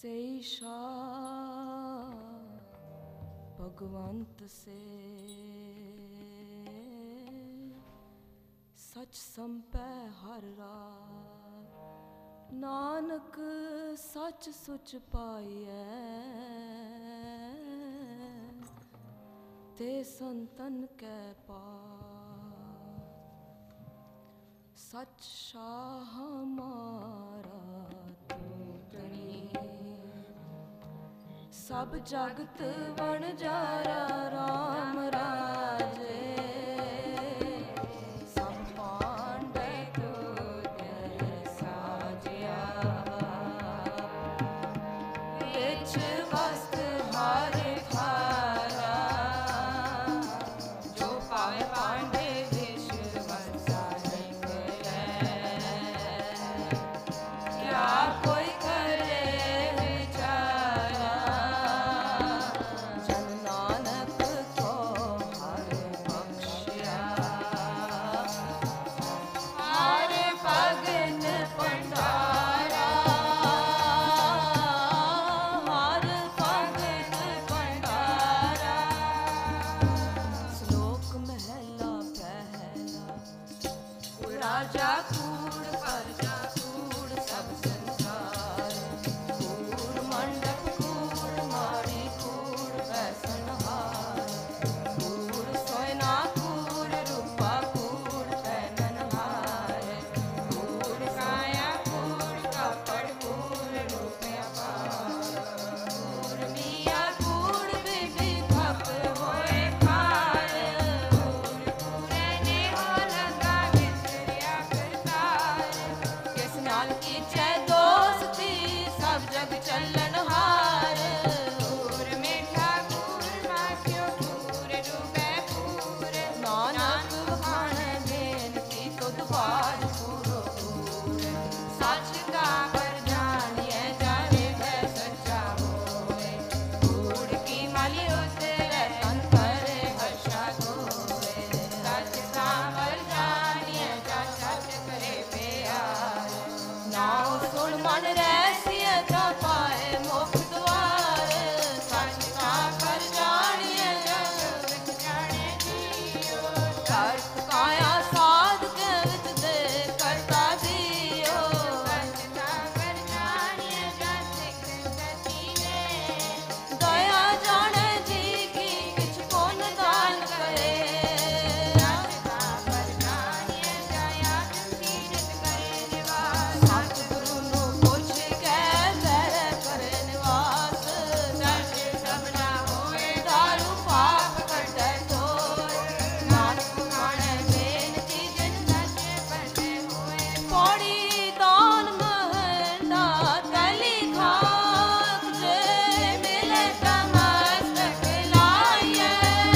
सेई शाह भगवंत से सच संपै हर रात नानक सच सुच पाइयै ते संतन कै पार सच शाह हमारा सब जगत वणजारा राम राजे सब पांडे तुझे साजिया बिच वस्त हर थारा जो पाए पांडे विश्व वसाए क्या कोई करे राजा कूड़ प्रजा कूड़ सब संसार कूड़ मंडप कूड़ माड़ी कूड़ वैसनहार कूड़ सोयना कूड़ रूपा कूड़ पहननहार कूड़ काया कूड़ कपड़ कूड़ रुपया पार कूड़ मिया कूड़ बीबी खप होए खार कूड़े ने हो लगा नाल की जय दोस्ती सब जग चलन हार पूर मीठा पूर माखियो पूर डूबे पूर नानक वखान बेनती तो द्वार पूरो पूर सच का पर जानिए जाने वह सच्चा होए कूड़ की माली उतरे तन करे हर्षा होए सच का पर जानिए जा सच करे प्यार नाउ सुन मन रहसिय जा पाए मुख द्वार सच का कर जानिए जग विच जाने जियो धरत काया साध के विच दे करता दियो सच का कर जानिए जग सिख सची ने दया जाने जी की किछ पुन दान करे सच का कर जानिए दया तीरथ करे निवास सतगुरु नु पुछ के तेरे करे निवास सच सबना होए दारू पाप कटे तोर नानक खाने बेनती जिन सच पढ़े होए पौड़ी दान महंडा तली खाक जे मिले तमस्त खिलाइए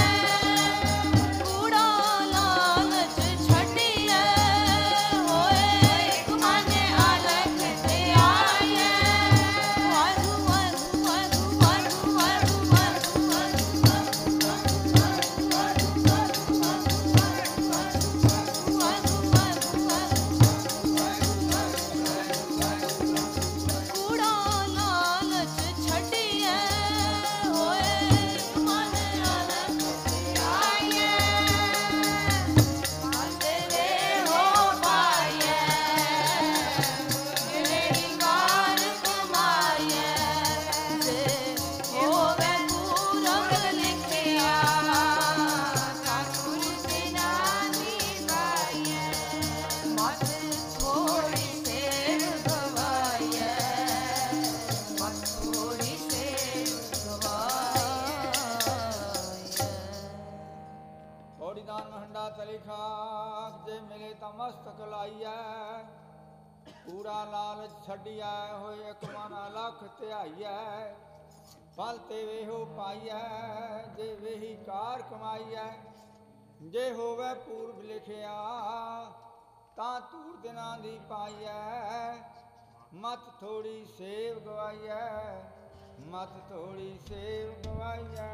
कूड़ा लालच छड़िए होए माने अलख ते आइए वाहु वाहु वाहु वाहु वाहु कूड़ा लालच छड़िए होए माने अलख ते आइए तेरे हो पाइए मेरी कार कमाइए से होवे पूरब लिखिया ठाकुर बिना नी पाइए मत थोड़ी सेव गवाइए मत थोड़ी सेव गवाइए थोड़ी दान महंडा तली खाक जे मिले ਤਾਂ ਮਸਤਕ ਲਾਈਐ ਕੂੜਾ ਲਾਲਚ ਛੱਡੀਐ ਹੋਏ ਇੱਕ ਮਨ ਅਲਖ ਧਿਆਈਐ ਫਲ ਤੇ ਵੇਹੋ ਪਾਈਐ ਜੇ ਵੇਹੀ ਕਾਰ ਕਮਾਈਐ ਜੇ ਹੋਵੇ ਪੂਰਬ ਲਿਖਿਆ ਤਾਂ ਤੂਰ ਦਿਨਾਂ ਦੀ ਪਾਈਐ ਮਤ ਥੋੜੀ ਸੇਵ ਗਵਾਈਐ ਮਤ ਥੋੜੀ ਸੇਵ ਗਵਾਈਐ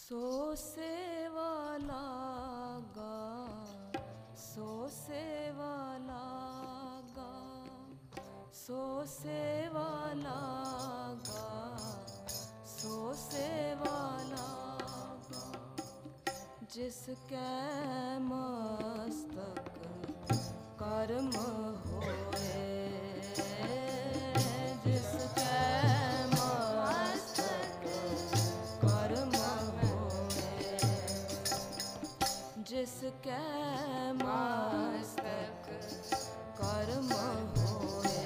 सो सेवा लागा, सो सेवा लागा, सो सेवा लागा, सो सेवा लागा, जिसके मस्तक कर्म होए, जिसके मस्तक कर्म होए, जिसके मस्तक कर्म होए,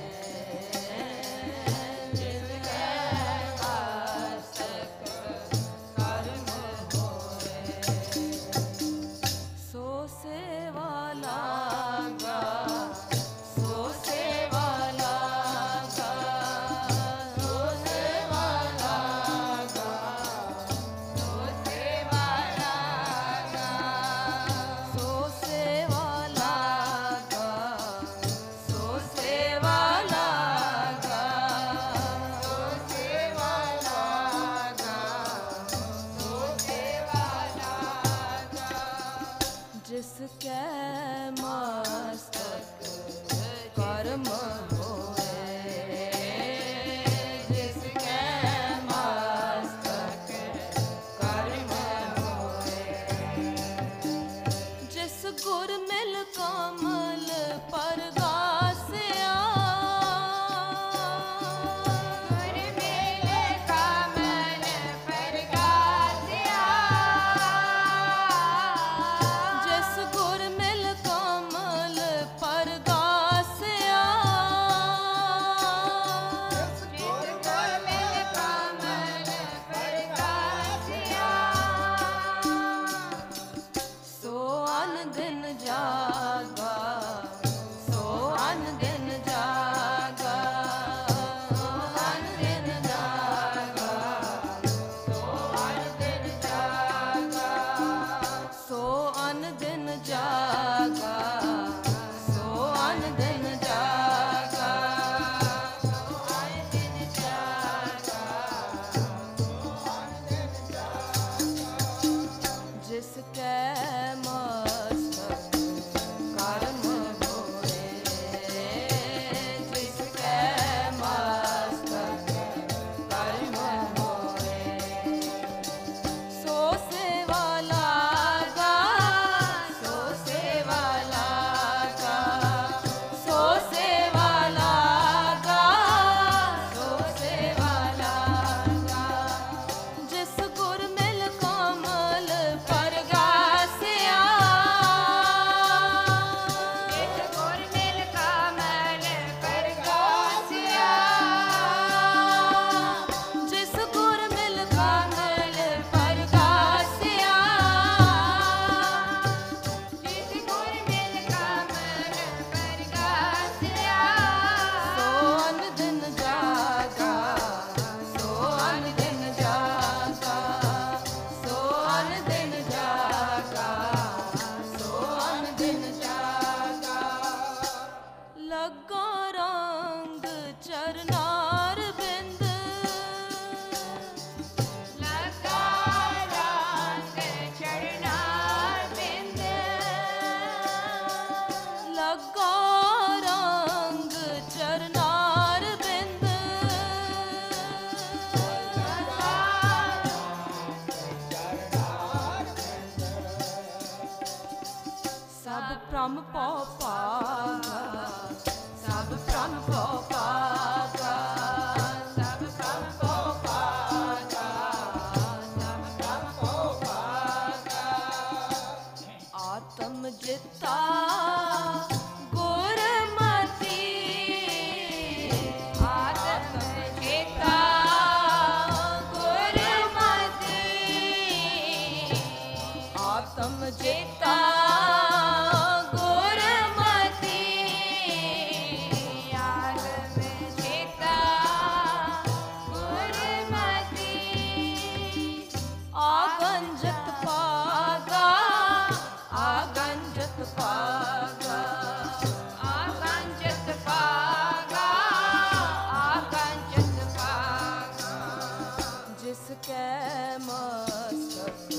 जिसके मस्तक कर्म होए, सो सेवा लागा, सो सेवा लागा, सो सेवा लागा, सो सेवा लागा, सो सेवा लागा, सो सेवा लागा, सो सेवा लागा, सो सेवा लागा, जिसके मस्तक कर्म होए, जिसके मस्तक कर्म होए, जिस गुर मिल कमल परगासिया, गुर मिल कमल परगासिया, जिस गुर मिल कमल परगासिया, जिस गुर मिल कमल परगासिया, सो अन दिन जागा, सो अन दिन जागा, सो अन दिन जागा, सो अन दिन जागा, सो अन दिन जागा, सो अन दिन जागा, सो अन दिन जागा, जिसके मस्तक कर्म होए, जिसके मस्तक कर्म होए, सो सेवा लागा, सो सेवा लागा, सो सेवा लागा, सो सेवा लागा, जिस गुर मिल कमल परगासिया, जिस गुर मिल कमल परगासिया, जिस गुर मिल कमल परगासिया, जिस गुर मिल कमल परगासिया, सो अन दिन जागा, सो अन दिन जागा, सो अन दिन जागा, सो अन दिन जागा, लगा रंग चरनार बिंद, लगा रंग चरनार बिंद, लगा रंग चरनार बिंद, सब भ्रम पौ पागा, सब भ्रम पौ पागा, सब भ्रम पौ पागा, सब भ्रम पौ पागा, आत्म जिता गुरमति, आत्म जिता गुरमति, आत्म जिता गुरमति, आत्म जिता गुरमति, आगंजत पागा, आगंजत पागा, आगंजत पागा, आगंजत पागा, जिसके मस्तक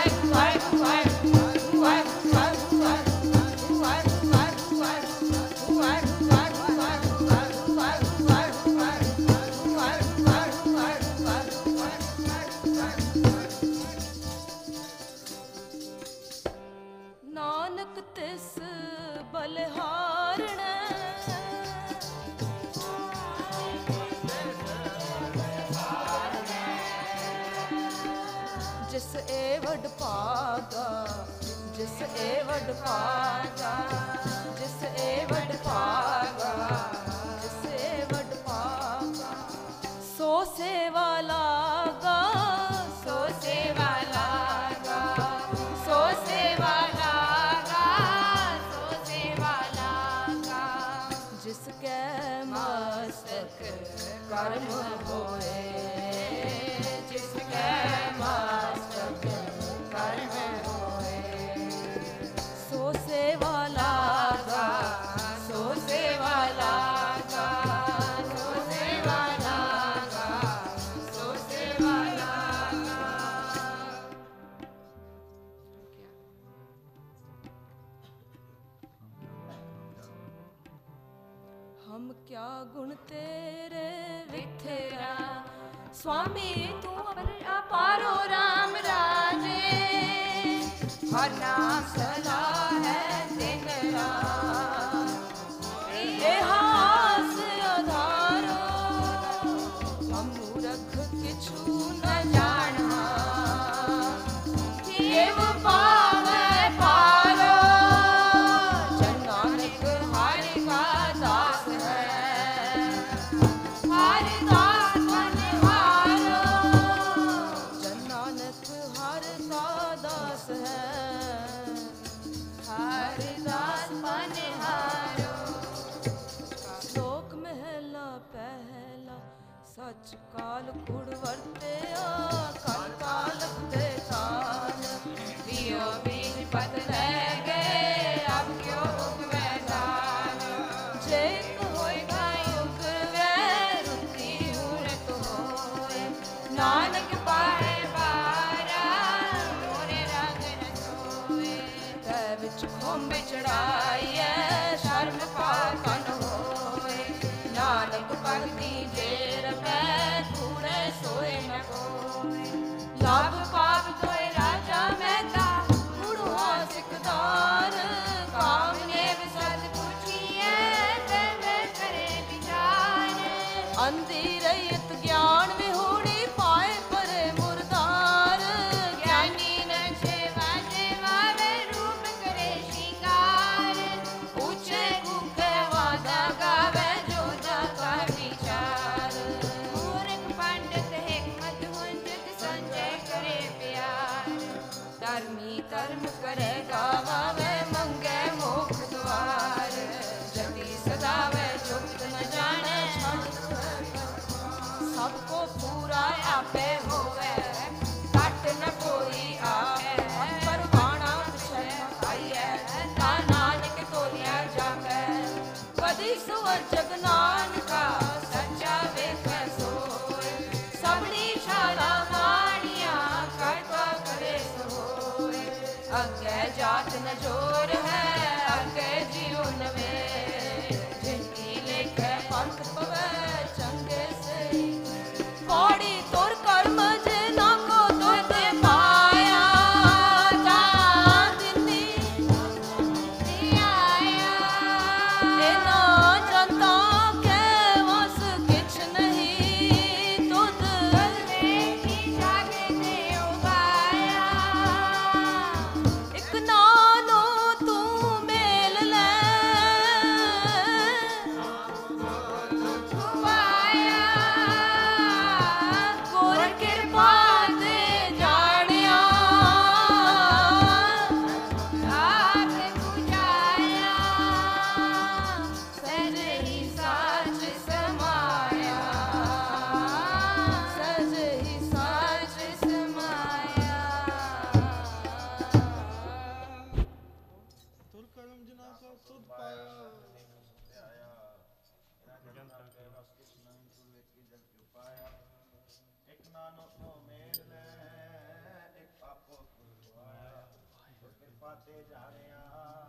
ਨਾਨਕ ਤਿਸ ਬਲਿਹਾਰਣ ਜਿਸ ਏ ਵਡ ਭਾਗਾ ਜਿਸ ਏ ਵਡ ਭਾਗਾ ਜਿਸ ਏ ਵਡ ਭਾਗਾ ਜਿਸ ਏ ਵਡ ਭਾਗਾ ਸੋ ਸੇਵਾ ਲਾਗਾ ਸੋ ਸੇਵਾ ਲਾਗਾ ਸੋ ਸੇਵਾ ਲਾਗਾ ਸੋ ਸੇਵਾ ਲਾਗਾ ਜਿਸ ਕੈ ਮਸਤਕ ਕਰਮ ਹੋਏ ਜਿਸ ਕੈ ਮਸਤਕ ਕਰਮ ਹੋਏ ਸੋ ਸੇਵਾ ਲਾਗਾ ਸੋ ਸੇਵਾ ਲਾਗਾ ਸੋ ਸੇਵਾ ਲਾਗਾ ਸੋ ਸੇਵਾ ਲਾਗਾ हम क्या गुण तेरे विठेरा स्वामी तू अपारो राम राजे हर नाम सदा है दिन रात ये हास आधारो हम मूर्ख किछु न जाना केव पावे पारो जन नानक हरि का दास है हरि दास बनिहारो जन नानक हरि का दास है हरि दास बनिहारो श्लोक महला पहला सच काल कुड़ वरत्या कल काल ते काल दियो बीज पत रह गए अब क्यों उगवे दान जे होएगा उगवे रुती उरत होए नानक पाए बारा मोरे रंग न सोए तै विच खुंब चढ़ाइए शर्म पाकन होए नानक भगति जे रखै कूड़े सोए न कोए लाभ पाप तोय राजा मेहता गुणों सिकदार काम ने विसद पूछिए ते करे विचार अंधी रहित ज्ञान विहूड़ी पाए परे मुरदार ज्ञानी न सेवा सेवावे रूप करे श्रृंगार ऊंचे कूके वादा गावे जो जागा विचार मूर्ख पंडित हिकमत हुंजत संजय करे प्यार धर्मी धर्म करे गावे मंगे मोक्ष द्वार जति सदावे चुप न जाने सबको पूरा आपे होवे कट न कोई आवे परवाना शर्म आइए ता नानक तोलिया जावे कदी सुवर जग नानका सच्चा वेखे सोए सबनी शाला मानिया करता करे सोए अगे जात न जोर है अगे जियो नवे जिनकी लेखे पंथ पवे चंगे से पौड़ी तोर कर्म जे ना को तोते पाया चांदनी आया ए ना जनता के वस किछ नहीं तुद की जागे ने उगाया एक नानो तू मेल ले ਤੇ ਜਾਣਿਆ